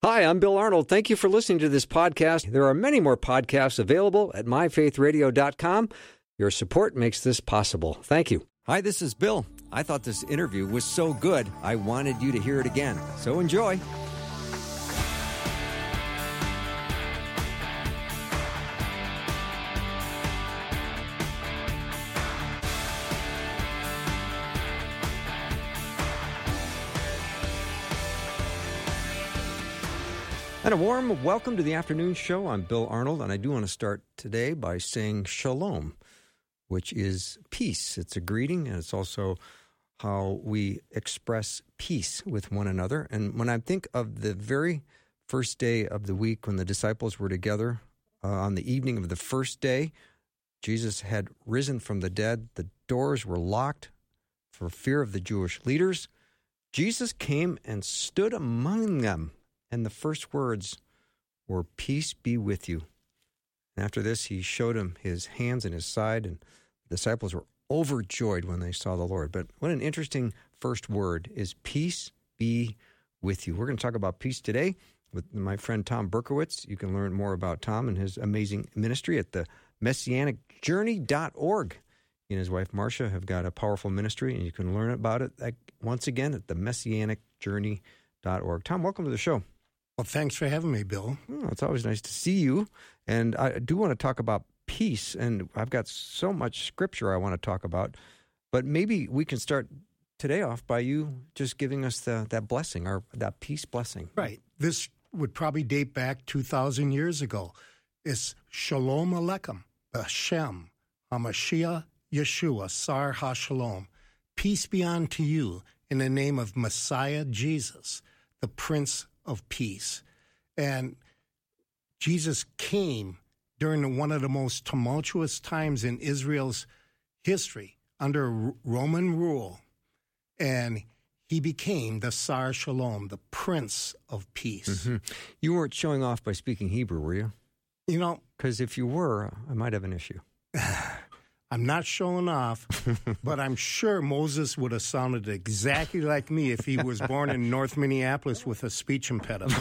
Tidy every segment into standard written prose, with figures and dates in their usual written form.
Hi, I'm Bill Arnold. Thank you for listening to this podcast. There are many more podcasts available at myfaithradio.com. Your support makes this possible. Thank you. Hi, this is Bill. I thought this interview was so good, I wanted you to hear it again. So enjoy. And a warm welcome to the afternoon show. I'm Bill Arnold, and I do want to start today by saying shalom, which is peace. It's a greeting, and it's also how we express peace with one another. And when I think of the very first day of the week when the disciples were together, on the evening of the first day, Jesus had risen from the dead. The doors were locked for fear of the Jewish leaders. Jesus came and stood among them. And the first words were, "Peace be with you." And after this, he showed him his hands and his side, and the disciples were overjoyed when they saw the Lord. But what an interesting first word is, "Peace be with you." We're going to talk about peace today with my friend Tom Berkowitz. You can learn more about Tom and his amazing ministry at the messianicjourney.org. He and his wife, Marcia, have got a powerful ministry, and you can learn about it once again at the messianicjourney.org. Tom, welcome to the show. Well, thanks for having me, Bill. Oh, it's always nice to see you. And I do want to talk about peace, and I've got so much scripture I want to talk about. But maybe we can start today off by you just giving us that blessing, or that peace blessing. Right. This would probably date back 2,000 years ago. It's Shalom Aleichem, Hashem, HaMashiach, Yeshua, Sar HaShalom. Peace be unto you in the name of Messiah Jesus, the Prince of Peace. And Jesus came during one of the most tumultuous times in Israel's history under Roman rule, and he became the Sar Shalom, the Prince of Peace. Mm-hmm. You weren't showing off by speaking Hebrew, were you? You know, because if you were, I might have an issue. I'm not showing off, but I'm sure Moses would have sounded exactly like me if he was born in North Minneapolis with a speech impediment.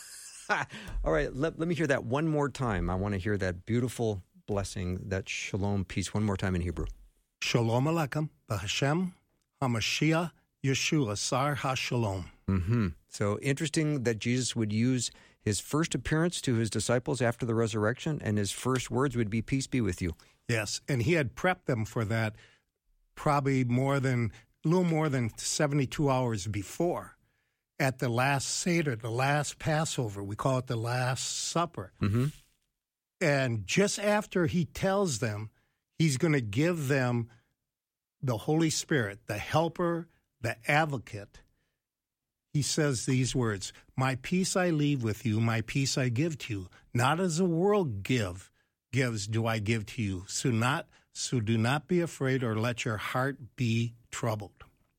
All right, let me hear that one more time. I want to hear that beautiful blessing, that shalom peace, one more time in Hebrew. Shalom Aleichem, Hashem, HaMashiach, Yeshua, Sar HaShalom. Mm-hmm. So interesting that Jesus would use his first appearance to his disciples after the resurrection, and his first words would be, "Peace be with you." Yes, and he had prepped them for that probably a little more than 72 hours before, at the last Seder, the last Passover. We call it the Last Supper. Mm-hmm. And just after he tells them he's going to give them the Holy Spirit, the Helper, the Advocate, he says these words, "My peace I leave with you, my peace I give to you. Not as the world gives do I give to you. So do not be afraid or let your heart be troubled."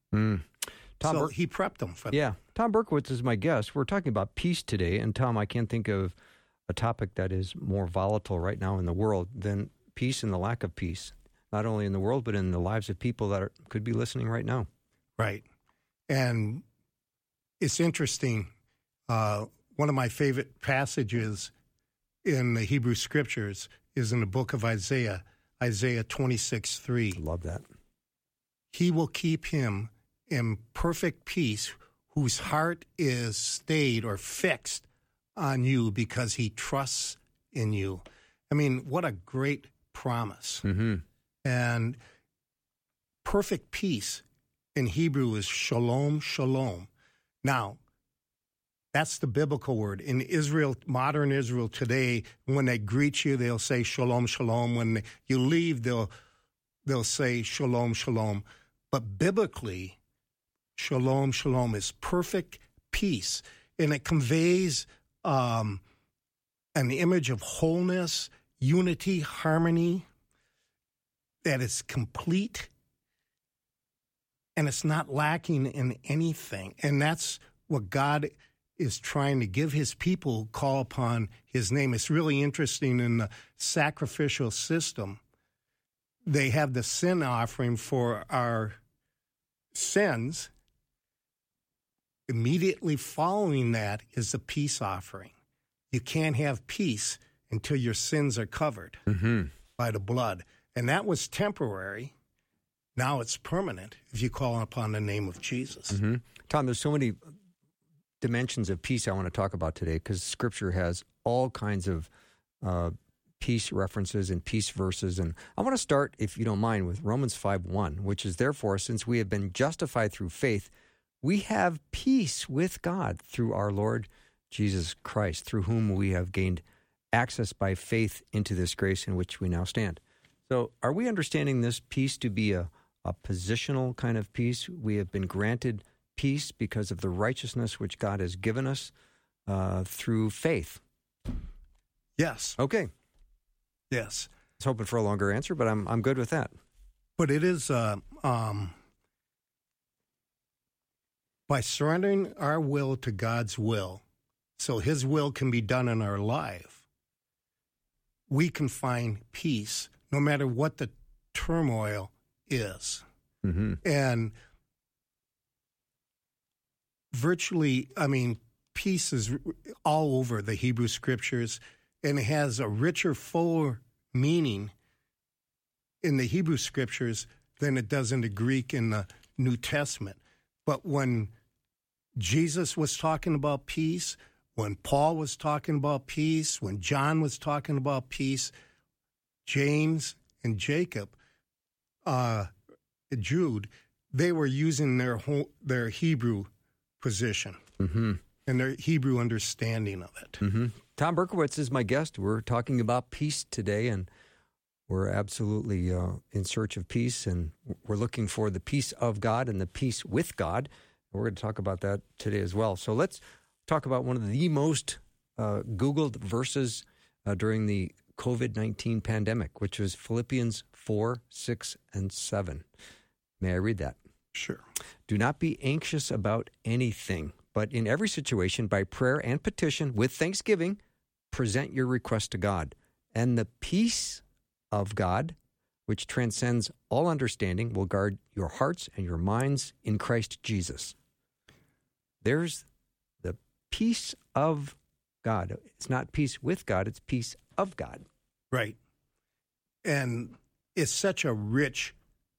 So he prepped them for that. Yeah. Tom Berkowitz is my guest. We're talking about peace today. And Tom, I can't think of a topic that is more volatile right now in the world than peace and the lack of peace, not only in the world, but in the lives of people that could be listening right now. Right. And it's interesting. One of my favorite passages in the Hebrew Scriptures is in the book of Isaiah 26:3. Love that. He will keep him in perfect peace whose heart is stayed or fixed on you because he trusts in you. I mean, what a great promise. Mm-hmm. And perfect peace in Hebrew is shalom, shalom. Now, that's the biblical word. In Israel, modern Israel today, when they greet you, they'll say shalom, shalom. When you leave, they'll say shalom, shalom. But biblically, shalom, shalom is perfect peace. And it conveys an image of wholeness, unity, harmony, that is complete, and it's not lacking in anything. And that's what God is trying to give his people, call upon his name. It's really interesting in the sacrificial system. They have the sin offering for our sins, immediately following that is the peace offering. You can't have peace until your sins are covered by the blood. And that was temporary. Now it's permanent if you call upon the name of Jesus. Mm-hmm. Tom, there's so many dimensions of peace I want to talk about today because Scripture has all kinds of peace references and peace verses. And I want to start, if you don't mind, with Romans 5:1, which is, therefore, since we have been justified through faith, we have peace with God through our Lord Jesus Christ, through whom we have gained access by faith into this grace in which we now stand. So are we understanding this peace to be a positional kind of peace? We have been granted peace because of the righteousness which God has given us through faith. Yes. Okay. Yes. I was hoping for a longer answer, but I'm good with that. But it is by surrendering our will to God's will, so His will can be done in our life, we can find peace no matter what the turmoil is. Mm-hmm. And virtually, peace is all over the Hebrew Scriptures, and it has a richer, fuller meaning in the Hebrew Scriptures than it does in the Greek in the New Testament. But when Jesus was talking about peace, when Paul was talking about peace, when John was talking about peace, James and Jacob, Jude, they were using their Hebrew position and their Hebrew understanding of it. Mm-hmm. Tom Berkowitz is my guest. We're talking about peace today, and we're absolutely in search of peace, and we're looking for the peace of God and the peace with God. We're going to talk about that today as well. So let's talk about one of the most Googled verses during the COVID-19 pandemic, which was Philippians 4, 6, and 7. May I read that? Sure. Do not be anxious about anything, but in every situation, by prayer and petition, with thanksgiving, present your request to God. And the peace of God, which transcends all understanding, will guard your hearts and your minds in Christ Jesus. There's the peace of God. It's not peace with God, it's peace of God. Right. And it's such a rich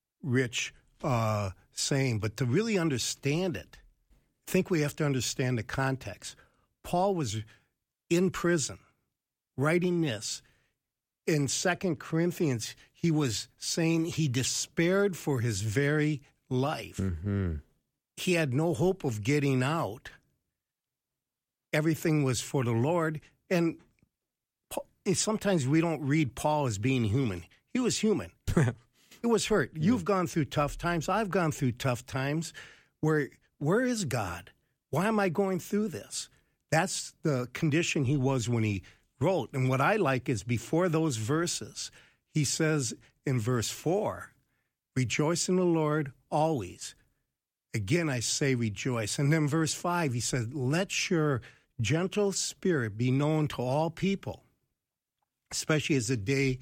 saying, but to really understand it, I think we have to understand the context. Paul was in prison writing this. In 2 Corinthians, he was saying he despaired for his very life. Mm-hmm. He had no hope of getting out. Everything was for the Lord. And sometimes we don't read Paul as being human. He was human. It was hurt. You've gone through tough times. I've gone through tough times. Where is God? Why am I going through this? That's the condition he was when he wrote. And what I like is before those verses, he says in verse 4, rejoice in the Lord always. Again, I say rejoice. And then verse 5, he says, let your gentle spirit be known to all people, especially as the day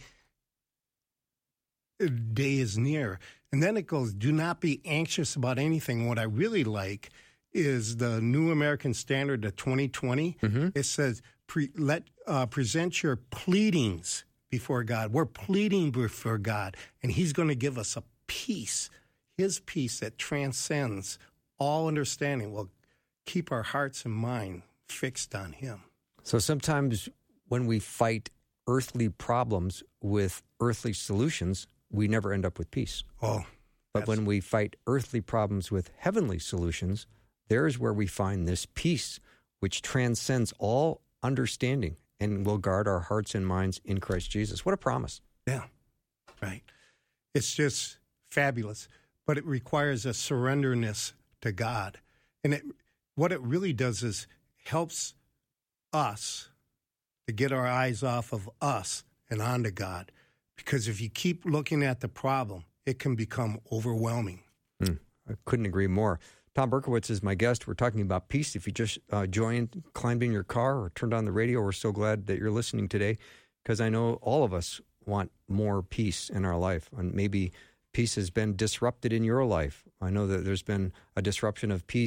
is near. And then it goes, do not be anxious about anything. What I really like is the New American Standard of 2020. Mm-hmm. It says, present your pleadings before God. We're pleading before God, and He's going to give us a peace, His peace that transcends all understanding will keep our hearts and mind fixed on Him. So sometimes when we fight earthly problems with earthly solutions, we never end up with peace. Oh, but when we fight earthly problems with heavenly solutions, there's where we find this peace, which transcends all understanding and will guard our hearts and minds in Christ Jesus. What a promise. Yeah, right. It's just fabulous, but it requires a surrenderness to God. And what it really does is helps us to get our eyes off of us and onto God. Because if you keep looking at the problem, it can become overwhelming. I couldn't agree more. Tom Berkowitz is my guest. We're talking about peace. If you just joined, climbed in your car, or turned on the radio, we're so glad that you're listening today, because I know all of us want more peace in our life. And maybe peace has been disrupted in your life. I know that there's been a disruption of peace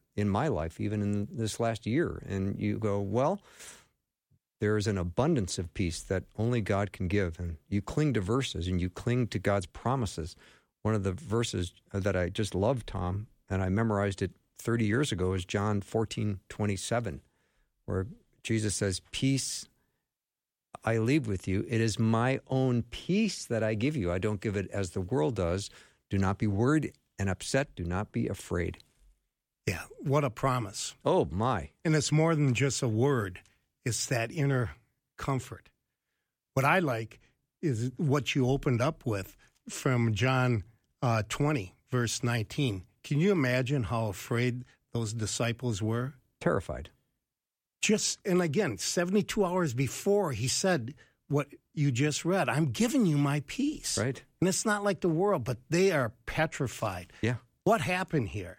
in my life, even in this last year. And you go, well, there is an abundance of peace that only God can give. And you cling to verses and you cling to God's promises. One of the verses that I just love, Tom, and I memorized it 30 years ago, is John 14:27, where Jesus says, peace I leave with you. It is my own peace that I give you. I don't give it as the world does. Do not be worried and upset. Do not be afraid. Yeah, what a promise. Oh, my. And it's more than just a word. It's that inner comfort. What I like is what you opened up with from John 20, verse 19. Can you imagine how afraid those disciples were? Terrified. And again, 72 hours before, he said what you just read, I'm giving you my peace. Right. And it's not like the world, but they are petrified. Yeah. What happened here?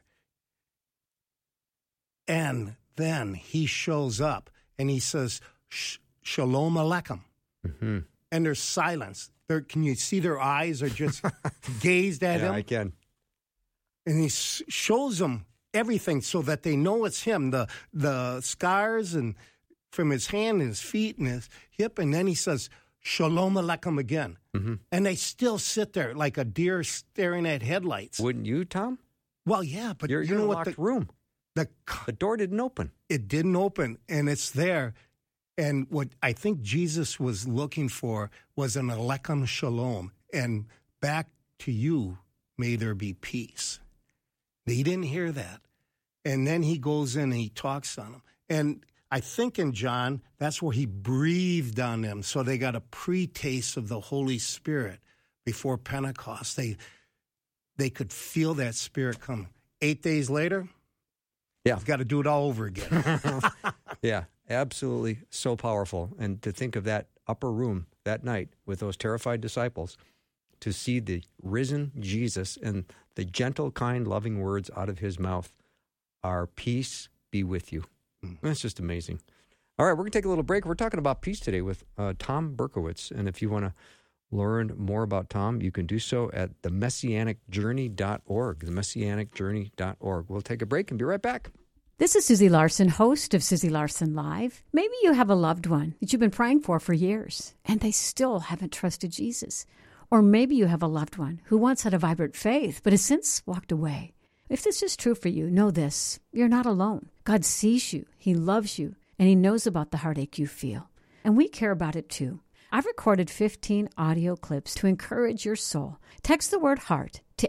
And then he shows up and he says, Shalom Aleichem. Mm-hmm. And there's silence. Can you see their eyes are just gazed at him? Yeah, I can. And he shows them everything so that they know it's him, the scars and from his hand and his feet and his hip. And then he says, Shalom Aleichem again. Mm-hmm. And they still sit there like a deer staring at headlights. Wouldn't you, Tom? Well, yeah, but you're you know in a what? locked room. The door didn't open. It didn't open, and it's there. And what I think Jesus was looking for was an Alechem Shalom. And back to you, may there be peace. He didn't hear that. And then he goes in and he talks on them. And I think in John, that's where he breathed on them. So they got a pre-taste of the Holy Spirit before Pentecost. They could feel that Spirit come. 8 days later, yeah, you've got to do it all over again. Yeah, absolutely so powerful. And to think of that upper room that night with those terrified disciples, to see the risen Jesus and the gentle, kind, loving words out of his mouth, our peace be with you. That's just amazing. All right, we're going to take a little break. We're talking about peace today with Tom Berkowitz. And if you want to learn more about Tom, you can do so at themessianicjourney.org, themessianicjourney.org. We'll take a break and be right back. This is Susie Larson, host of Susie Larson Live. Maybe you have a loved one that you've been praying for years, and they still haven't trusted Jesus. Or maybe you have a loved one who once had a vibrant faith, but has since walked away. If this is true for you, know this: you're not alone. God sees you, He loves you, and He knows about the heartache you feel. And we care about it too. I've recorded 15 audio clips to encourage your soul. Text the word HEART to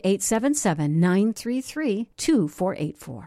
877-933-2484.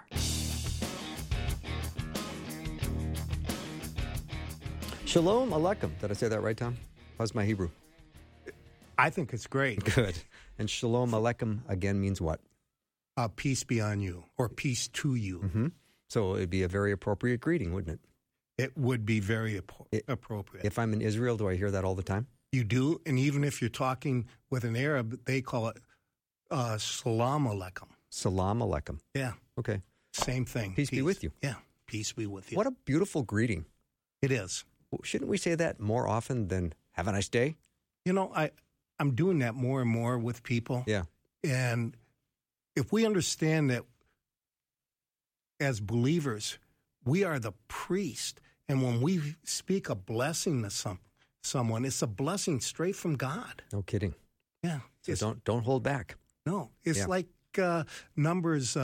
Shalom Aleichem. Did I say that right, Tom? How's my Hebrew? I think it's great. Good. And Shalom Aleichem again means what? Peace be on you, or peace to you. Mm-hmm. So it'd be a very appropriate greeting, wouldn't it? It would be very appropriate. If I'm in Israel, do I hear that all the time? You do, and even if you're talking with an Arab, they call it Salam Aleichem. Salam Aleichem. Yeah. Okay. Same thing. Peace be with you. Yeah. Peace be with you. What a beautiful greeting. It is. Shouldn't we say that more often than have a nice day? You know, I'm doing that more and more with people. Yeah. And if we understand that as believers, we are the priest, and when we speak a blessing to someone, it's a blessing straight from God. No kidding. Yeah. So don't hold back. No. It's like Numbers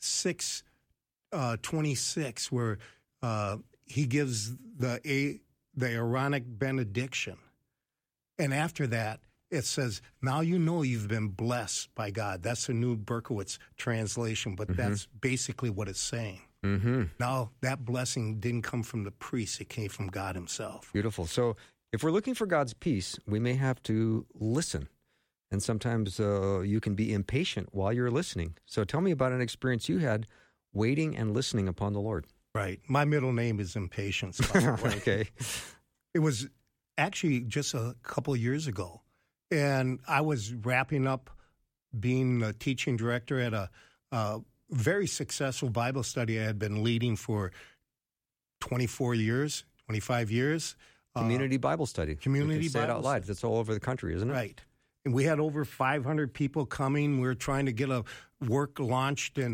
6:26, where he gives the Aaronic benediction. And after that, it says, now you know you've been blessed by God. That's a new Berkowitz translation, but that's basically what it's saying. Mm-hmm. Now, that blessing didn't come from the priest. It came from God himself. Beautiful. So if we're looking for God's peace, we may have to listen. And sometimes you can be impatient while you're listening. So tell me about an experience you had waiting and listening upon the Lord. Right. My middle name is Impatience, by the way. Okay. It was actually just a couple of years ago. And I was wrapping up being a teaching director at a very successful Bible study I had been leading for 25 years. Community Bible study. Community you can say Bible it out loud. That's all over the country, isn't it? Right. And we had over 500 people coming. We were trying to get a work launched, and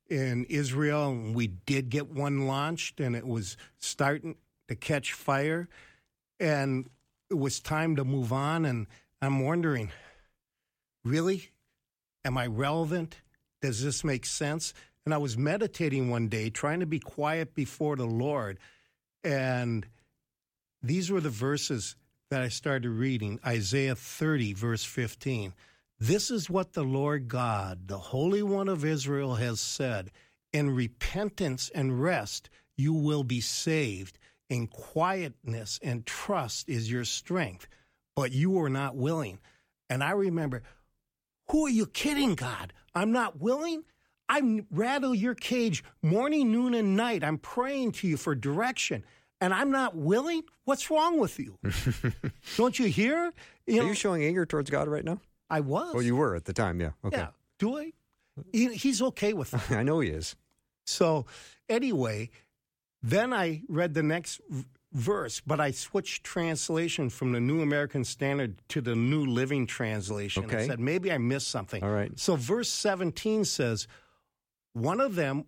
in Israel, and we did get one launched, and it was starting to catch fire, and it was time to move on, and I'm wondering, really? Am I relevant? Does this make sense? And I was meditating one day, trying to be quiet before the Lord, and these were the verses that I started reading. Isaiah 30, verse 15. This is what the Lord God, the Holy One of Israel, has said. In repentance and rest you will be saved. In quietness and trust is your strength. But you were not willing. And I remember, who are you kidding, God? I'm not willing? I rattle your cage morning, noon, and night. I'm praying to you for direction. And I'm not willing? What's wrong with you? Don't you hear? Are you showing anger towards God right now? I was. Oh, you were at the time, yeah. Okay. Yeah. Do I? He's okay with that. I know he is. So anyway, then I read the next verse, but I switched translation from the New American Standard to the New Living Translation. Okay. I said, maybe I missed something. All right. So verse 17 says, one of them,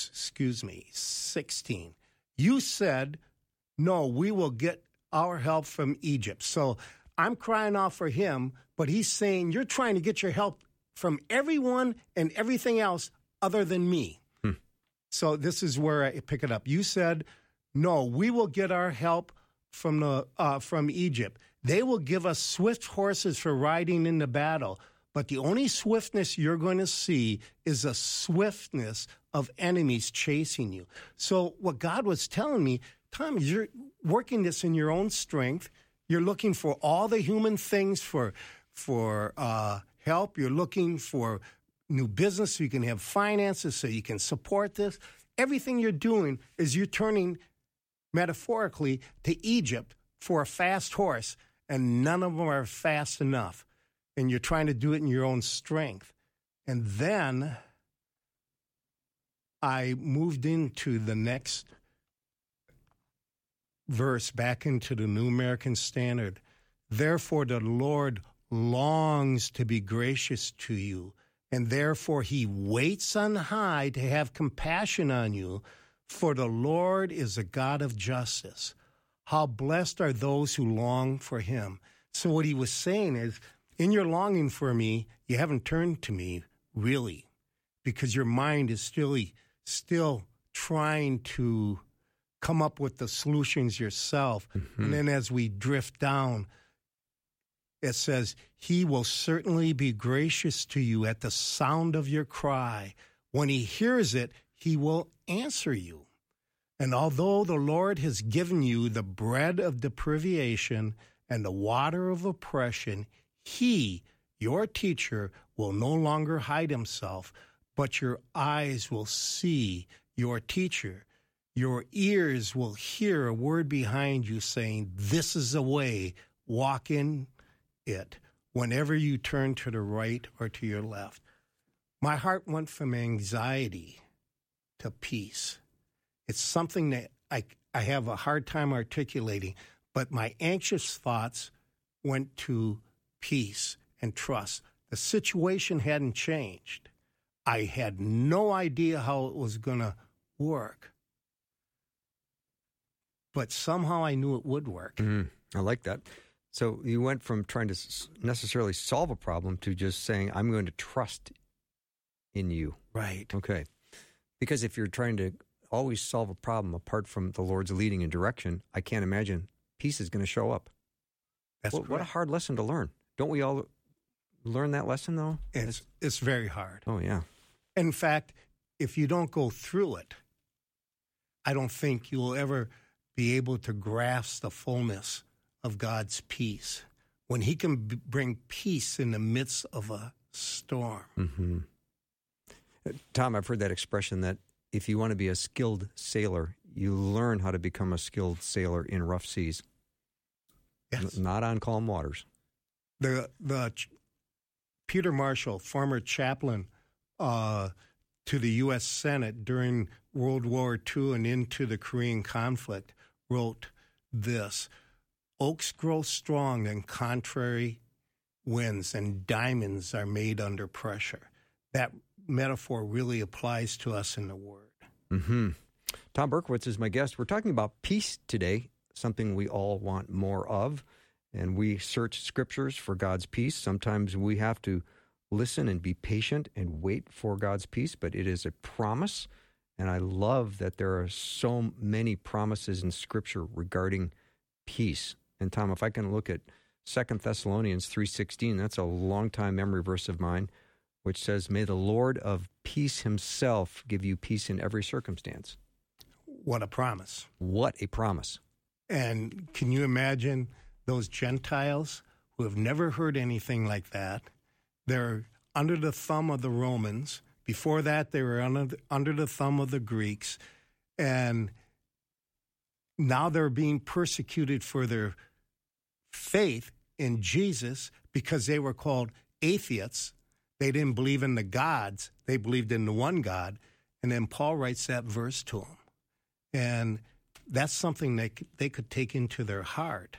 16. You said, no, we will get our help from Egypt. So I'm crying out for him, but he's saying, you're trying to get your help from everyone and everything else other than me. So this is where I pick it up. You said, no, we will get our help from Egypt. They will give us swift horses for riding in the battle. But the only swiftness you're going to see is a swiftness of enemies chasing you. So what God was telling me, Tom, you're working this in your own strength. You're looking for all the human things for help. You're looking for new business so you can have finances so you can support this. Everything you're doing is you're turning metaphorically to Egypt for a fast horse, and none of them are fast enough. And you're trying to do it in your own strength. And then I moved into the next verse, back into the New American Standard. Therefore, the Lord longs to be gracious to you, and therefore he waits on high to have compassion on you, for the Lord is a God of justice. How blessed are those who long for him. So what he was saying is, in your longing for me, you haven't turned to me, really, because your mind is still trying to come up with the solutions yourself. Mm-hmm. And then as we drift down, it says, he will certainly be gracious to you at the sound of your cry. When he hears it, he will answer you. And although the Lord has given you the bread of deprivation and the water of oppression, he, your teacher, will no longer hide himself, but your eyes will see your teacher. Your ears will hear a word behind you saying, this is the way, walk in it, whenever you turn to the right or to your left. My heart went from anxiety to peace. It's something that I have a hard time articulating, but my anxious thoughts went to peace and trust. The situation hadn't changed. I had no idea how it was going to work. But somehow I knew it would work. I like that. So you went from trying to necessarily solve a problem to just saying, I'm going to trust in you. Right. Okay. Because if you're trying to always solve a problem apart from the Lord's leading and direction, I can't imagine peace is going to show up. That's what a hard lesson to learn. Don't we all learn that lesson, though? It's very hard. Oh, yeah. In fact, if you don't go through it, I don't think you'll ever be able to grasp the fullness of God's peace, when he can bring peace in the midst of a storm. Mm-hmm. Tom, I've heard that expression that if you want to be a skilled sailor, you learn how to become a skilled sailor in rough seas. Yes. Not on calm waters. The Peter Marshall, former chaplain to the U.S. Senate during World War II and into the Korean conflict, wrote this: oaks grow strong in contrary winds, and diamonds are made under pressure. That metaphor really applies to us in the Word. Mm-hmm. Tom Berkowitz is my guest. We're talking about peace today, something we all want more of, and we search scriptures for God's peace. Sometimes we have to listen and be patient and wait for God's peace, but it is a promise, and I love that there are so many promises in Scripture regarding peace. And Tom, if I can look at 2 Thessalonians 3:16, that's a long-time memory verse of mine, which says, "May the Lord of peace himself give you peace in every circumstance." What a promise. What a promise. And can you imagine those Gentiles who have never heard anything like that? They're under the thumb of the Romans. Before that, they were under the thumb of the Greeks. And now they're being persecuted for their faith in Jesus because they were called atheists. They didn't believe in the gods. They believed in the one God. And then Paul writes that verse to them. And that's something they could take into their heart.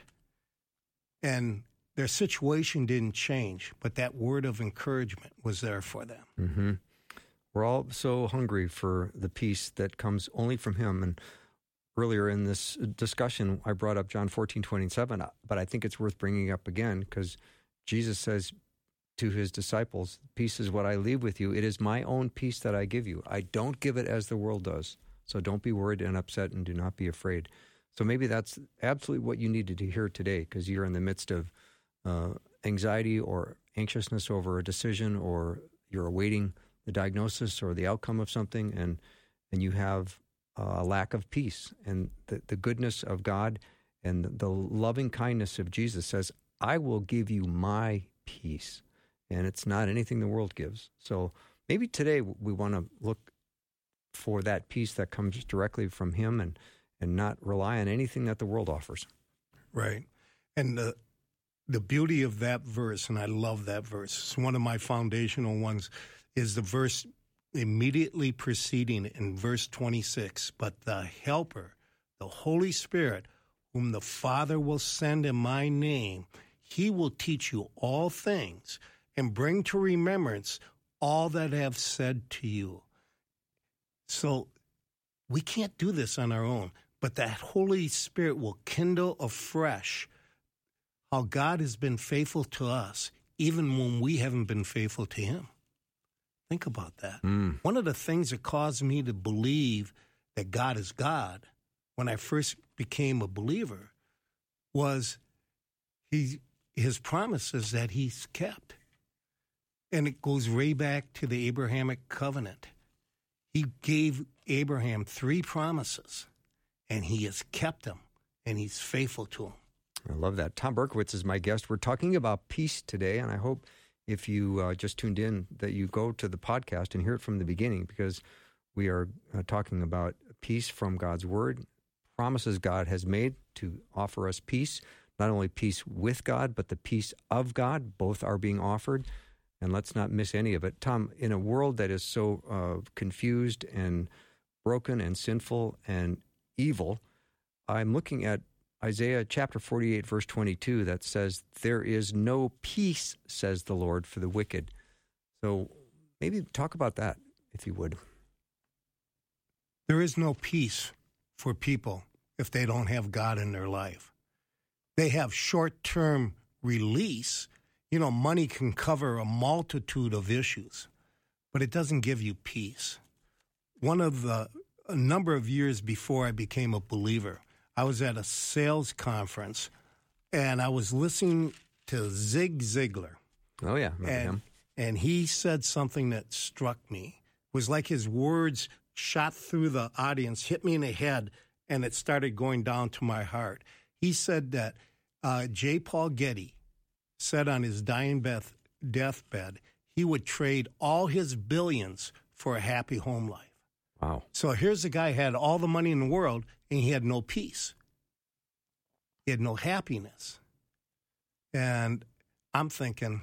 And their situation didn't change, but that word of encouragement was there for them. Mm-hmm. We're all so hungry for the peace that comes only from Him. And earlier in this discussion, I brought up John 14:27, but I think it's worth bringing up again because Jesus says to His disciples, "Peace is what I leave with you. It is my own peace that I give you. I don't give it as the world does. So don't be worried and upset and do not be afraid." So maybe that's absolutely what you needed to hear today because you're in the midst of anxiety or anxiousness over a decision, or you're awaiting the diagnosis or the outcome of something, and you have a lack of peace. And the goodness of God and the loving kindness of Jesus says, "I will give you my peace." And it's not anything the world gives. So maybe today we want to look for that peace that comes directly from Him and not rely on anything that the world offers. Right. And the beauty of that verse, and I love that verse, it's one of my foundational ones, is the verse immediately preceding in verse 26. "But the Helper, the Holy Spirit, whom the Father will send in my name, He will teach you all things and bring to remembrance all that I have said to you." So we can't do this on our own, but that Holy Spirit will kindle afresh how God has been faithful to us, even when we haven't been faithful to Him. Think about that. One of the things that caused me to believe that God is God when I first became a believer was His promises that He's kept. And it goes way back to the Abrahamic covenant. He gave Abraham 3 promises, and He has kept them, and He's faithful to them. I love that. Tom Berkowitz is my guest. We're talking about peace today, and I hope if you just tuned in that you go to the podcast and hear it from the beginning, because we are talking about peace from God's Word, promises God has made to offer us peace, not only peace with God, but the peace of God. Both are being offered. And let's not miss any of it. Tom, in a world that is so confused and broken and sinful and evil, I'm looking at Isaiah chapter 48, verse 22, that says, "There is no peace, says the Lord, for the wicked." So maybe talk about that, if you would. There is no peace for people if they don't have God in their life. They have short-term release. You know, money can cover a multitude of issues, but it doesn't give you peace. A number of years before I became a believer, I was at a sales conference, and I was listening to Zig Ziglar. Oh, yeah, remember him. And he said something that struck me. It was like his words shot through the audience, hit me in the head, and it started going down to my heart. He said that J. Paul Getty said on his dying deathbed, he would trade all his billions for a happy home life. Wow. So here's a guy who had all the money in the world, and he had no peace. He had no happiness. And I'm thinking,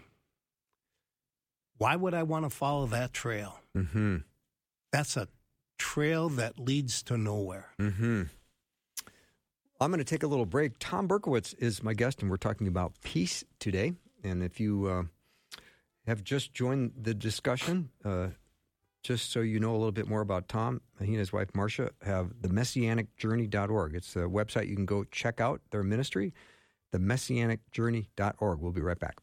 why would I want to follow that trail? Mm-hmm. That's a trail that leads to nowhere. Mm-hmm. I'm going to take a little break. Tom Berkowitz is my guest, and we're talking about peace today. And if you have just joined the discussion, just so you know a little bit more about Tom, he and his wife Marcia have the messianicjourney.org. It's a website you can go check out their ministry, the messianicjourney.org. We'll be right back.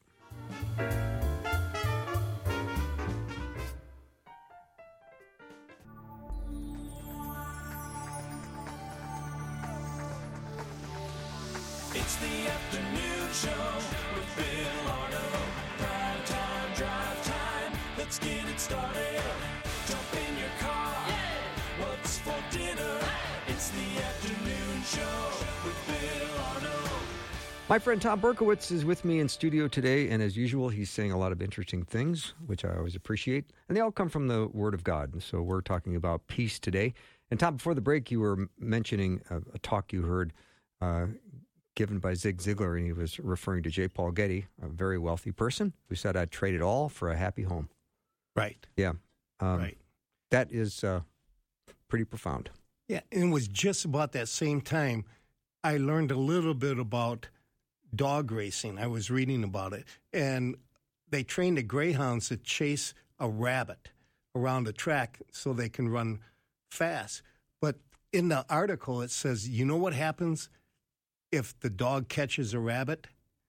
It's the afternoon show with Bill Arnold. Prime time, drive time. Let's get it started. Jump in your car. Yeah. What's for dinner? Hey. It's the afternoon show with Bill Arnold. My friend Tom Berkowitz is with me in studio today, and as usual, he's saying a lot of interesting things, which I always appreciate, and they all come from the Word of God. And so we're talking about peace today. And Tom, before the break, you were mentioning a talk you heard given by Zig Ziglar, and he was referring to J. Paul Getty, a very wealthy person who said, "I'd trade it all for a happy home." Right. Yeah. Right. That is pretty profound. Yeah, and it was just about that same time I learned a little bit about dog racing. I was reading about it, and they train the greyhounds to chase a rabbit around the track so they can run fast. But in the article, it says, you know what happens if the dog catches a rabbit?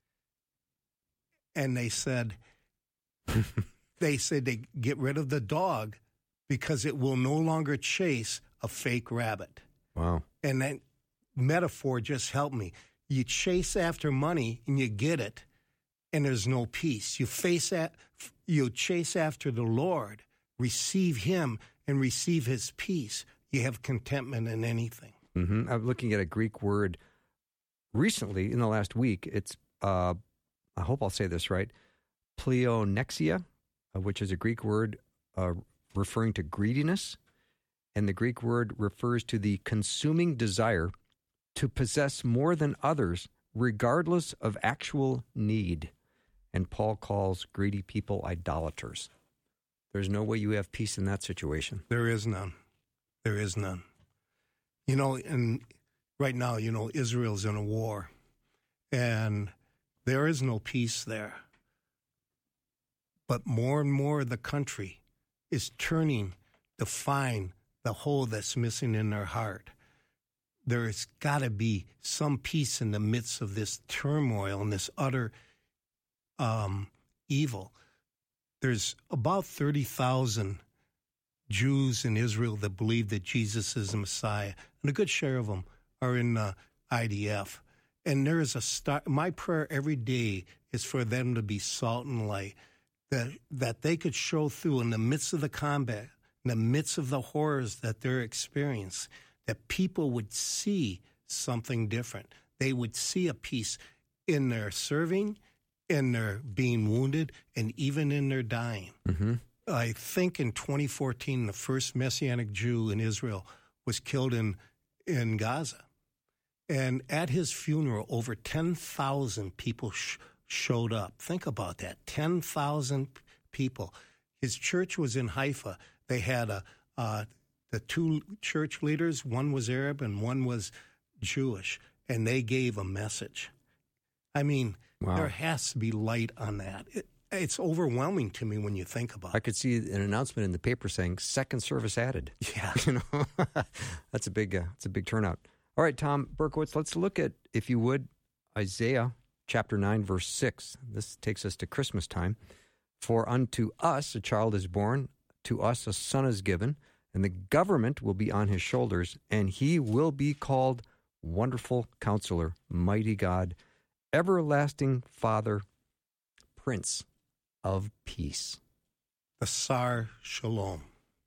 And they said they get rid of the dog because it will no longer chase a fake rabbit. Wow. And that metaphor just helped me. You chase after money and you get it, and there's no peace. You chase after the Lord, receive Him, and receive His peace. You have contentment in anything. Mm-hmm. I'm looking at a Greek word recently in the last week. It's, I hope I'll say this right, pleonexia, which is a Greek word referring to greediness. And the Greek word refers to the consuming desire to possess more than others, regardless of actual need. And Paul calls greedy people idolaters. There's no way you have peace in that situation. There is none. There is none. You know, and right now, you know, Israel's in a war, and there is no peace there. But more and more of the country is turning to find the hole that's missing in their heart. There's got to be some peace in the midst of this turmoil and this utter evil. There's about 30,000 Jews in Israel that believe that Jesus is the Messiah, and a good share of them are in IDF. And there is my prayer every day is for them to be salt and light, that they could show through in the midst of the combat, in the midst of the horrors that they're experiencing, that people would see something different. They would see a peace in their serving, in their being wounded, and even in their dying. Mm-hmm. I think in 2014, the first Messianic Jew in Israel was killed in Gaza. And at his funeral, over 10,000 people showed up. Think about that, 10,000 people. His church was in Haifa. They had the two church leaders, one was Arab and one was Jewish, and they gave a message. I mean, wow. There has to be light on that. It's overwhelming to me when you think about it. I could see an announcement in the paper saying second service added. Yeah. You know, that's a big turnout. All right, Tom Berkowitz, let's look at, if you would, Isaiah chapter 9, verse 6. This takes us to Christmas time. For unto us a child is born, to us a son is given, and the government will be on his shoulders, and he will be called Wonderful Counselor, Mighty God, Everlasting Father, Prince of Peace. The Sar Shalom.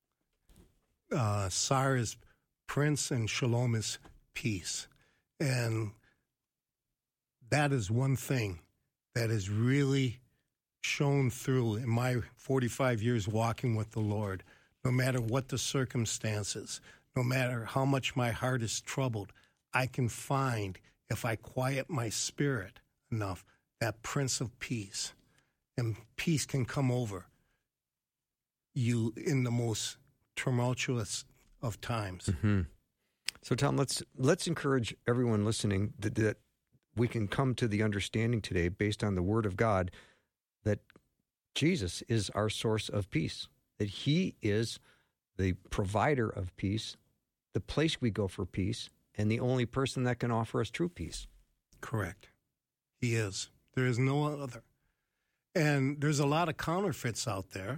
Sar is Prince and Shalom is peace. And that is one thing that has really shown through in my 45 years walking with the Lord. No matter what the circumstances, no matter how much my heart is troubled, I can find, if I quiet my spirit enough, that Prince of Peace. And peace can come over you in the most tumultuous of times. Mm-hmm. So, Tom, let's encourage everyone listening that we can come to the understanding today, based on the Word of God, that Jesus is our source of peace, that He is the provider of peace, the place we go for peace, and the only person that can offer us true peace. Correct. He is. There is no other. And there's a lot of counterfeits out there.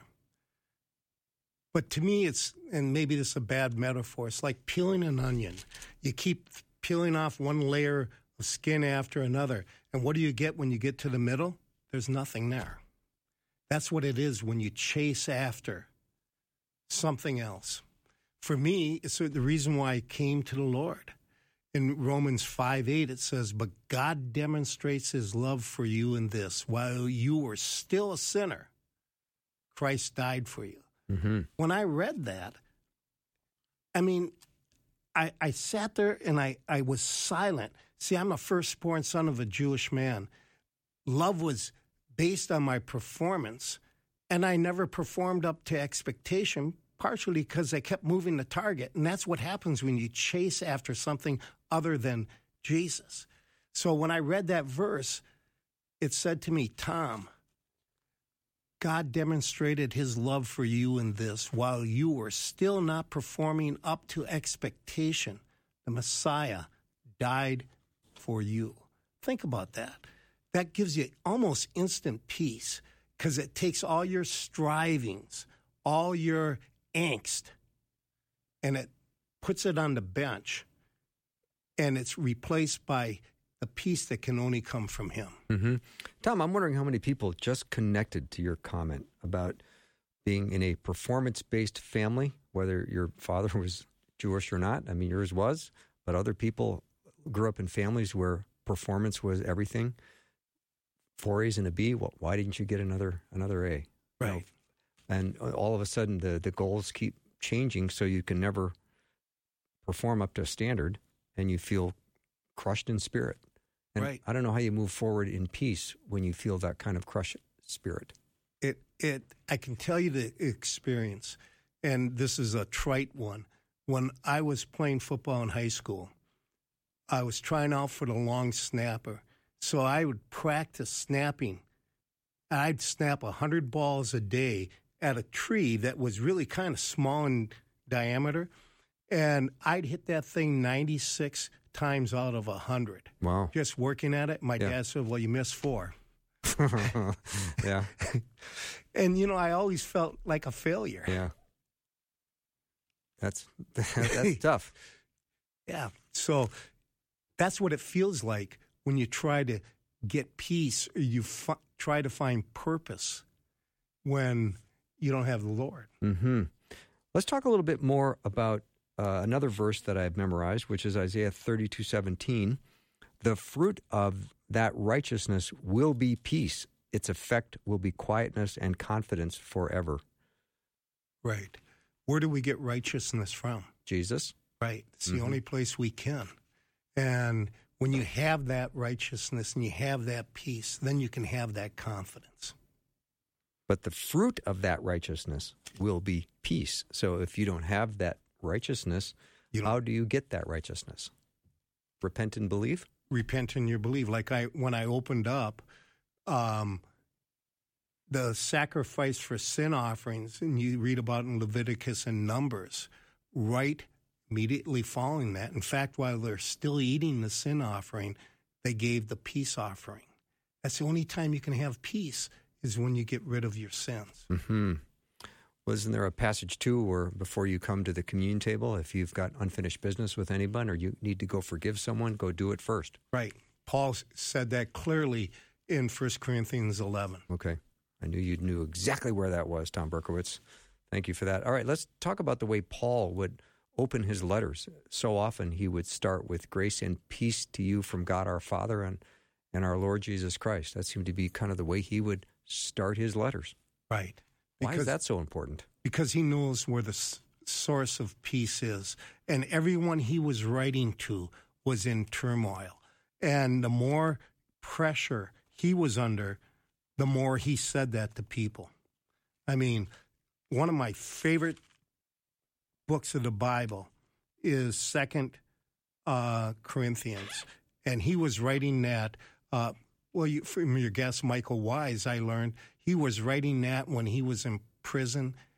But to me, and maybe this is a bad metaphor, it's like peeling an onion. You keep peeling off one layer of skin after another. And what do you get when you get to the middle? There's nothing there. That's what it is when you chase after something else. For me, it's the reason why I came to the Lord. In Romans 5:8, it says, "But God demonstrates his love for you in this. While you were still a sinner, Christ died for you." Mm-hmm. When I read that, I mean, I sat there and I was silent. See, I'm a firstborn son of a Jewish man. Love was based on my performance, and I never performed up to expectation, partially because I kept moving the target. And that's what happens when you chase after something other than Jesus. So when I read that verse, it said to me, Tom, God demonstrated his love for you in this. While you were still not performing up to expectation, the Messiah died for you. Think about that. That gives you almost instant peace because it takes all your strivings, all your angst, and it puts it on the bench, and it's replaced by the peace that can only come from him. Mm-hmm. Tom, I'm wondering how many people just connected to your comment about being in a performance-based family, whether your father was Jewish or not. I mean, yours was, but other people grew up in families where performance was everything. 4 A's and a B, well, why didn't you get another A? Right. You know, and all of a sudden, the goals keep changing, so you can never perform up to a standard, and you feel crushed in spirit. And right. I don't know how you move forward in peace when you feel that kind of crushed spirit. I can tell you the experience, and this is a trite one. When I was playing football in high school, I was trying out for the long snapper, so I would practice snapping. I'd snap 100 balls a day at a tree that was really kind of small in diameter, and I'd hit that thing 96 times out of 100. Wow. Just working at it. My dad said, well, you missed 4. Yeah. And, you know, I always felt like a failure. Yeah. That's tough. Yeah. So that's what it feels like when you try to get peace or you try to find purpose when you don't have the Lord. Mm-hmm. Let's talk a little bit more about another verse that I've memorized, which is Isaiah 32:17. The fruit of that righteousness will be peace. Its effect will be quietness and confidence forever. Right. Where do we get righteousness from? Jesus. Right. It's the only place we can. And when you have that righteousness and you have that peace, then you can have that confidence. But the fruit of that righteousness will be peace. So if you don't have that righteousness, how do you get that righteousness? Repent and believe? Repent and you believe. Like when I opened up, the sacrifice for sin offerings, and you read about in Leviticus and Numbers, right immediately following that. In fact, while they're still eating the sin offering, they gave the peace offering. That's the only time you can have peace is when you get rid of your sins. Mm-hmm. Wasn't there a passage, too, where before you come to the communion table, if you've got unfinished business with anyone or you need to go forgive someone, go do it first? Right. Paul said that clearly in 1 Corinthians 11. Okay. I knew you knew exactly where that was, Tom Berkowitz. Thank you for that. All right, let's talk about the way Paul would open his letters. So often he would start with grace and peace to you from God our Father and our Lord Jesus Christ. That seemed to be kind of the way he would start his letters. Right. Why is that so important? Because he knows where the source of peace is. And everyone he was writing to was in turmoil. And the more pressure he was under, the more he said that to people. I mean, one of my favorite books of the Bible is 2 Corinthians. And he was writing that, from your guest, Michael Wise, I learned, he was writing that when he was in prison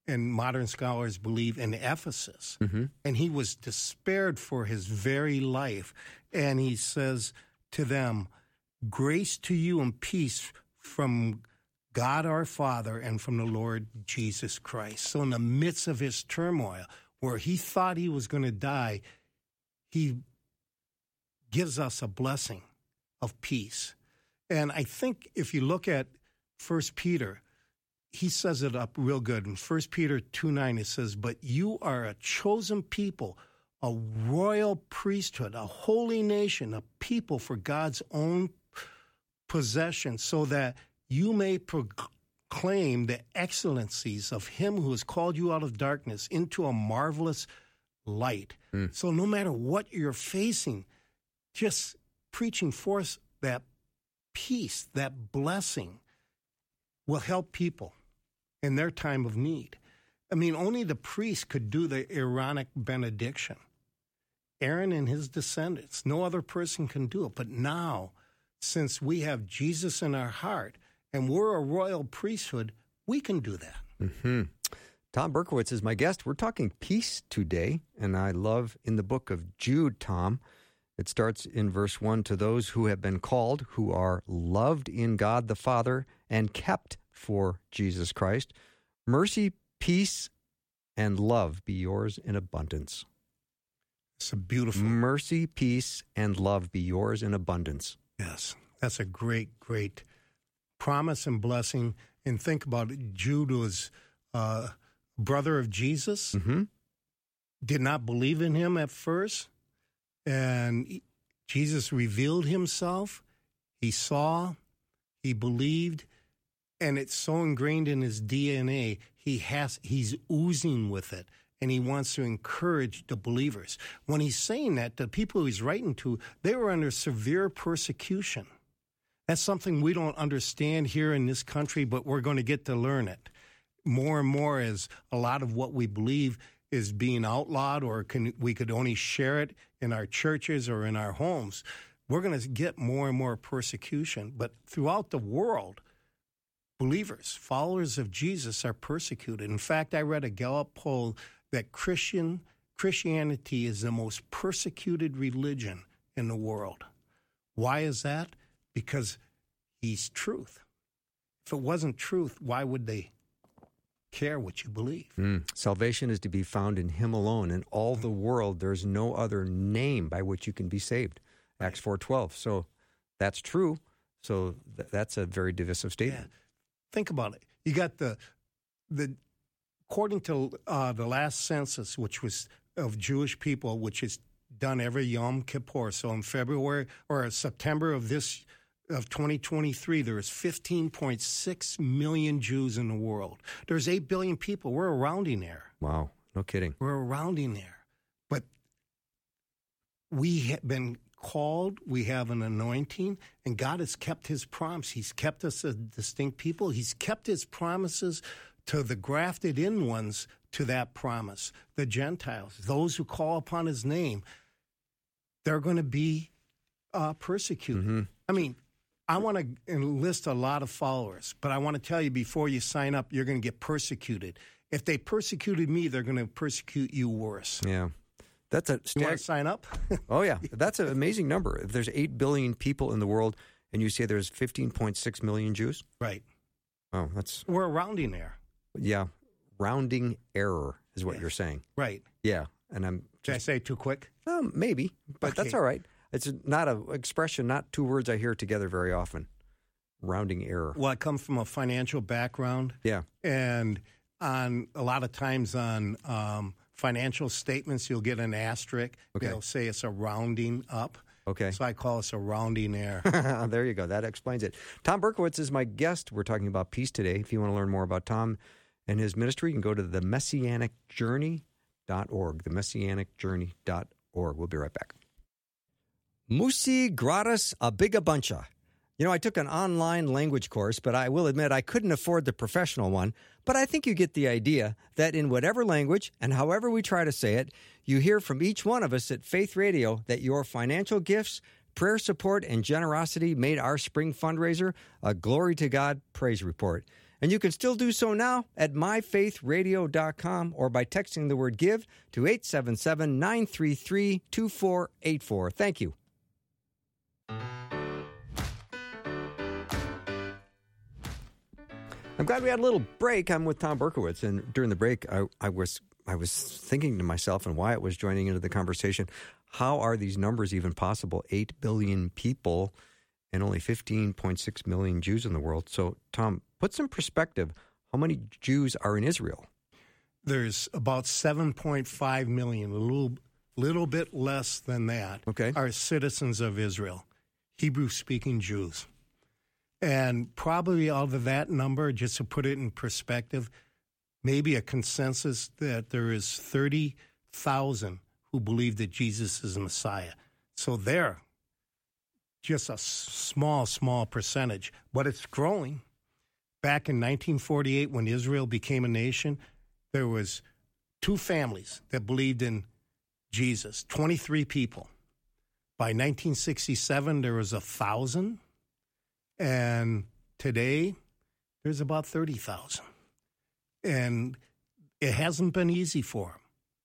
and modern scholars believe, in Ephesus. Mm-hmm. And he was despaired for his very life. And he says to them, "Grace to you and peace from God our Father and from the Lord Jesus Christ." So in the midst of his turmoil, where he thought he was going to die, he gives us a blessing of peace. And I think if you look at 1 Peter, he says it up real good. In 1 Peter 2:9, it says, "But you are a chosen people, a royal priesthood, a holy nation, a people for God's own possession, so that you may proclaim the excellencies of him who has called you out of darkness into a marvelous light." So no matter what you're facing, just preaching forth that peace, that blessing, will help people in their time of need. I mean, only the priest could do the Aaronic benediction. Aaron and his descendants, no other person can do it. But now, since we have Jesus in our heart and we're a royal priesthood, we can do that. Mm-hmm. Tom Berkowitz is my guest. We're talking peace today, and I love in the book of Jude, Tom, it starts in verse 1, "To those who have been called, who are loved in God the Father and kept for Jesus Christ, mercy, peace, and love be yours in abundance." It's a beautiful. Mercy, peace, and love be yours in abundance. Yes, that's a great, great promise and blessing. And think about it. Jude was brother of Jesus, Mm-hmm. did not believe in him at first, and Jesus revealed himself. He saw, he believed, and it's so ingrained in his DNA. He's oozing with it, and he wants to encourage the believers. When he's saying that, the people he's writing to, they were under severe persecution. That's something we don't understand here in this country, but we're going to get to learn it more and more as a lot of what we believe is being outlawed, or we could only share it in our churches or in our homes. We're going to get more and more persecution. But throughout the world, believers, followers of Jesus, are persecuted. In fact, I read a Gallup poll that Christianity is the most persecuted religion in the world. Why is that? Because he's truth. If it wasn't truth, why would they care what you believe? Salvation is to be found in him alone. In all the world, there's no other name by which you can be saved. Acts 4:12. So that's true. So that's a very divisive statement. Yeah. Think about it. You got the according to the last census, which was of Jewish people, which is done every Yom Kippur. So in February or September of 2023, there is 15.6 million Jews in the world. There's 8 billion people. We're a rounding error. Wow. No kidding. We're a rounding error. But we have been called, we have an anointing, and God has kept his promise. He's kept us a distinct people. He's kept his promises to the grafted in ones to that promise, the Gentiles, those who call upon his name. They're going to be persecuted. Mm-hmm. I mean, I want to enlist a lot of followers, but I want to tell you before you sign up, you're going to get persecuted. If they persecuted me, they're going to persecute you worse. Yeah. That's a You want to sign up? Oh, yeah. That's an amazing number. If there's 8 billion people in the world and you say there's 15.6 million Jews? Right. Oh, that's... We're a rounding error. Yeah. Rounding error is what you're saying. Right. Yeah. And I'm... Did I say it too quick? Maybe, but that's Okay. all right. It's not an expression, not two words I hear together very often. Rounding error. Well, I come from a financial background. Yeah. And a lot of times on financial statements, you'll get an asterisk. Okay. They'll say it's a rounding up. Okay. So I call it a rounding error. There you go. That explains it. Tom Berkowitz is my guest. We're talking about peace today. If you want to learn more about Tom and his ministry, you can go to themessianicjourney.org. Themessianicjourney.org. We'll be right back. Musi gratis abigabancha. You know, I took an online language course, but I will admit I couldn't afford the professional one. But I think you get the idea that in whatever language and however we try to say it, you hear from each one of us at Faith Radio that your financial gifts, prayer support, and generosity made our spring fundraiser a Glory to God praise report. And you can still do so now at myfaithradio.com or by texting the word GIVE to 877-933-2484. Thank you. I'm glad we had a little break. I'm with Tom Berkowitz, and during the break, I was thinking to myself, and Wyatt was joining into the conversation, how are these numbers even possible? 8 billion people and only 15.6 million Jews in the world. So, Tom, put some perspective. How many Jews are in Israel? There's about 7.5 million, a little bit less than that, are citizens of Israel, Hebrew-speaking Jews. And probably out of that number, just to put it in perspective, maybe a consensus that there is 30,000 who believe that Jesus is the Messiah. So they're just a small percentage, but it's growing. Back in 1948, when Israel became a nation, there was 2 families that believed in Jesus, 23 people. By 1967, there was 1,000, and today there's about 30,000. And it hasn't been easy for them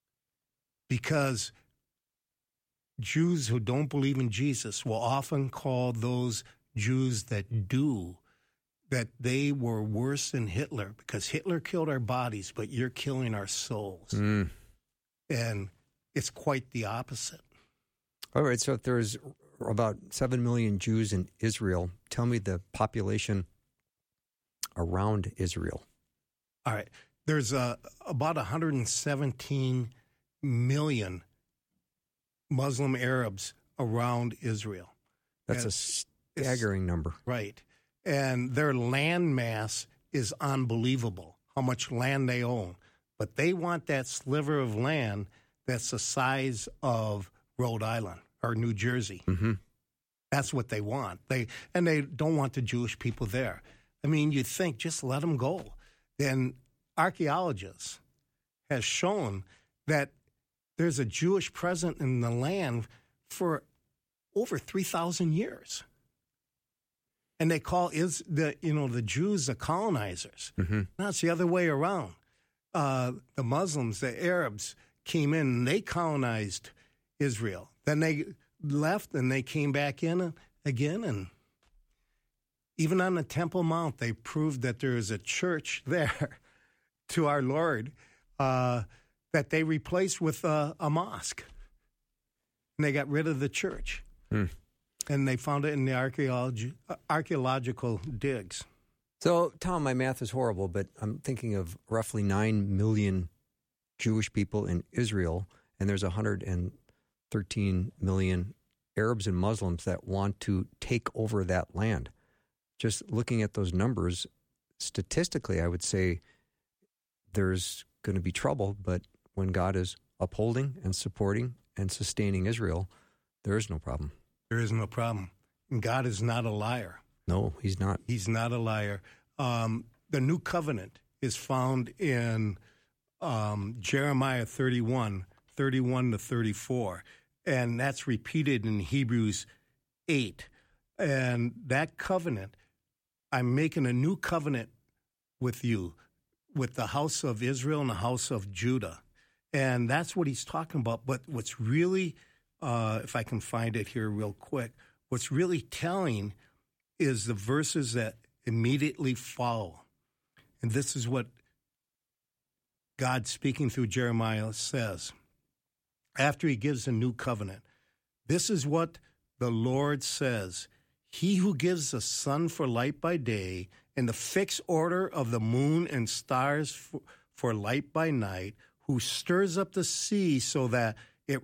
because Jews who don't believe in Jesus will often call those Jews that do, that they were worse than Hitler because Hitler killed our bodies, but you're killing our souls. And it's quite the opposite. All right, so if there's about 7 million Jews in Israel, tell me the population around Israel. All right, there's about 117 million Muslim Arabs around Israel. That's a staggering number. Right. And their land mass is unbelievable, how much land they own. But they want that sliver of land that's the size of Rhode Island or New Jersey. Mm-hmm. That's what they want. They don't want the Jewish people there. I mean, you'd think, just let them go. Then archaeologists have shown that there's a Jewish presence in the land for over 3,000 years. And they call the Jews the colonizers. Mm-hmm. Now it's the other way around. The Muslims, the Arabs, came in and they colonized Israel. Then they left and they came back in again. And even on the Temple Mount, they proved that there is a church there to our Lord that they replaced with a mosque. And they got rid of the church. And they found it in the archaeological digs. So, Tom, my math is horrible, but I'm thinking of roughly 9 million Jewish people in Israel, and there's 113 million Arabs and Muslims that want to take over that land. Just looking at those numbers, statistically, I would say there's going to be trouble, but when God is upholding and supporting and sustaining Israel, there is no problem. There is no problem. And God is not a liar. No, he's not. He's not a liar. The new covenant is found in Jeremiah 31 to 34. And that's repeated in Hebrews 8. And that covenant, I'm making a new covenant with you, with the house of Israel and the house of Judah. And that's what he's talking about. But what's really, if I can find it here real quick, what's really telling is the verses that immediately follow. And this is what God, speaking through Jeremiah, says. After he gives a new covenant, this is what the Lord says. He who gives the sun for light by day and the fixed order of the moon and stars for light by night, who stirs up the sea so that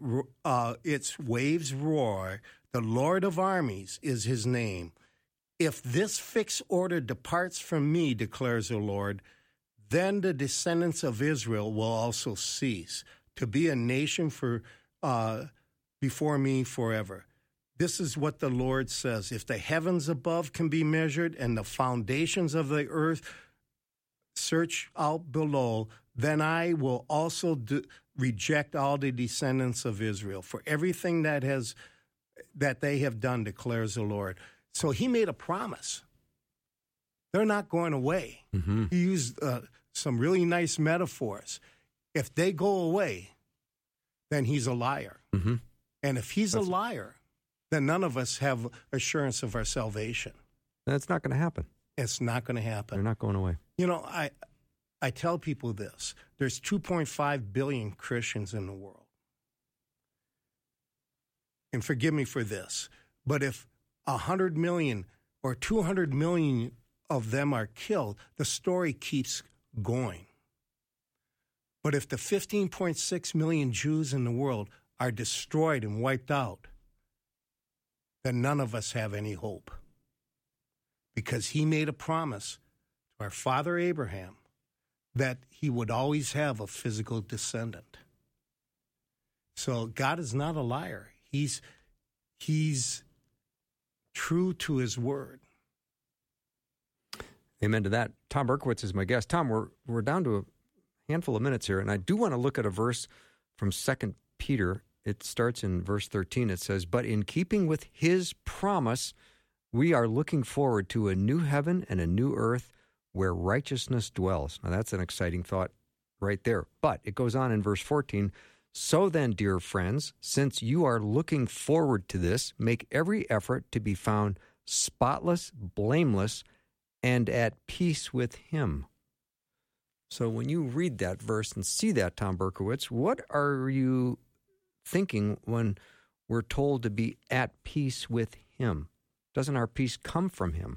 its waves roar, the Lord of armies is his name. If this fixed order departs from me, declares the Lord, then the descendants of Israel will also cease to be a nation before me forever. This is what the Lord says. If the heavens above can be measured and the foundations of the earth search out below, then I will also reject all the descendants of Israel for everything that they have done, declares the Lord. So he made a promise they're not going away. Mm-hmm. He used some really nice metaphors. If they go away, then he's a liar. Mm-hmm. And if he's a liar, then none of us have assurance of our salvation. That's not going to happen. It's not going to happen. They're not going away. You know, I tell people this. There's 2.5 billion Christians in the world. And forgive me for this, but if 100 million or 200 million of them are killed, the story keeps going. But if the 15.6 million Jews in the world are destroyed and wiped out, then none of us have any hope. Because he made a promise to our father Abraham that he would always have a physical descendant. So God is not a liar. He's true to his word. Amen to that. Tom Berkowitz is my guest. Tom, we're down to a handful of minutes here, and I do want to look at a verse from 2 Peter. It starts in verse 13. It says, "But in keeping with his promise, we are looking forward to a new heaven and a new earth where righteousness dwells." Now, that's an exciting thought right there. But it goes on in verse 14, "So then, dear friends, since you are looking forward to this, make every effort to be found spotless, blameless, and at peace with him." So when you read that verse and see that, Tom Berkowitz, what are you thinking when we're told to be at peace with him? Doesn't our peace come from him?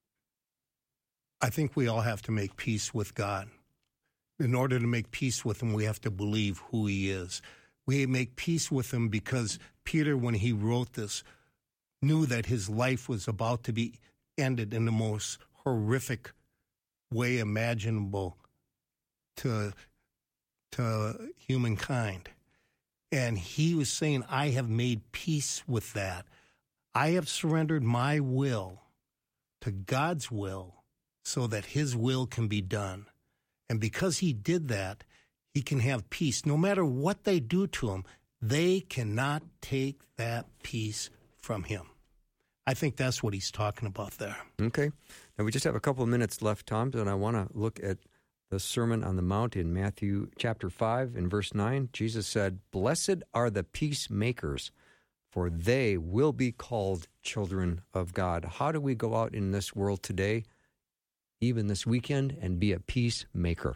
I think we all have to make peace with God. In order to make peace with him, we have to believe who he is. We make peace with him because Peter, when he wrote this, knew that his life was about to be ended in the most horrific way imaginable to humankind. And he was saying, I have made peace with that. I have surrendered my will to God's will so that his will can be done. And because he did that, he can have peace. No matter what they do to him, they cannot take that peace from him. I think that's what he's talking about there. Okay. Now, we just have a couple of minutes left, Tom, and I want to look at the Sermon on the Mount in Matthew chapter 5 in verse 9. Jesus said, "Blessed are the peacemakers, for they will be called children of God." How do we go out in this world today, even this weekend, and be a peacemaker?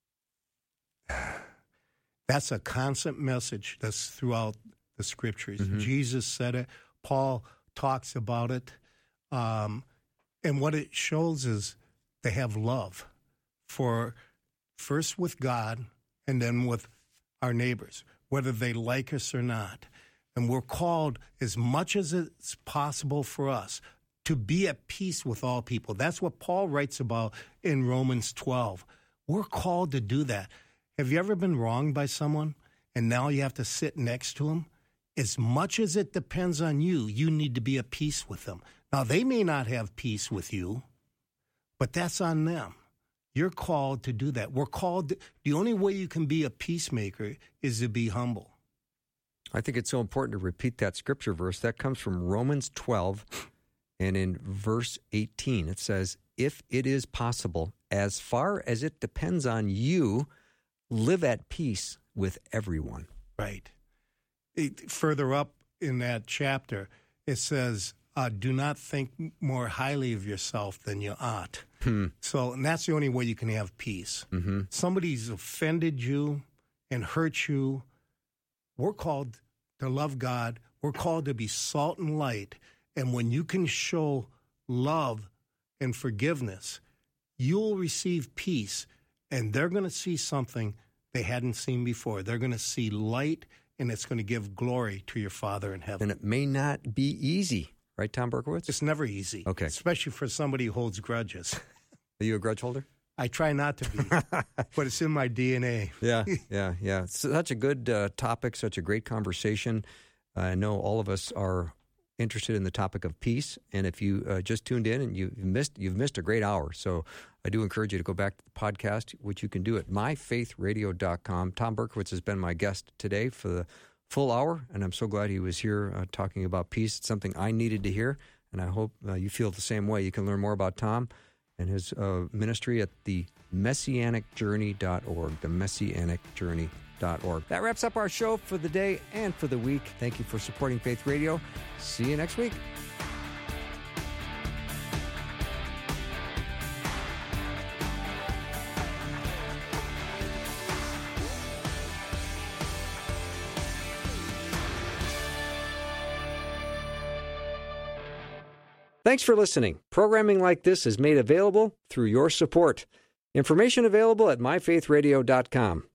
That's a constant message that's throughout the scriptures. Mm-hmm. Jesus said it. Paul talks about it. And what it shows is they have love for first with God and then with our neighbors, whether they like us or not. And we're called, as much as it's possible for us, to be at peace with all people. That's what Paul writes about in Romans 12. We're called to do that. Have you ever been wronged by someone and now you have to sit next to them? As much as it depends on you, you need to be at peace with them. Now, they may not have peace with you, but that's on them. You're called to do that. We're called, the only way you can be a peacemaker is to be humble. I think it's so important to repeat that scripture verse. That comes from Romans 12, and in verse 18, it says, "If it is possible, as far as it depends on you, live at peace with everyone." Right. Further up in that chapter, it says, "Do not think more highly of yourself than you ought." So, and that's the only way you can have peace. Mm-hmm. Somebody's offended you and hurt you. We're called to love God. We're called to be salt and light. And when you can show love and forgiveness, you'll receive peace. And they're going to see something they hadn't seen before. They're going to see light, and it's going to give glory to your Father in heaven. And it may not be easy, right, Tom Berkowitz? It's never easy. Okay. Especially for somebody who holds grudges. Are you a grudge holder? I try not to be, but it's in my DNA. Yeah. Such a good topic, such a great conversation. I know all of us are interested in the topic of peace, and if you just tuned in and you've missed a great hour. So I do encourage you to go back to the podcast, which you can do at myfaithradio.com. Tom Berkowitz has been my guest today for the full hour, and I'm so glad he was here talking about peace. It's something I needed to hear, and I hope you feel the same way. You can learn more about Tom and his ministry at the messianicjourney.org, the messianicjourney.org. That wraps up our show for the day and for the week. Thank you for supporting Faith Radio. See you next week. Thanks for listening. Programming like this is made available through your support. Information available at myfaithradio.com.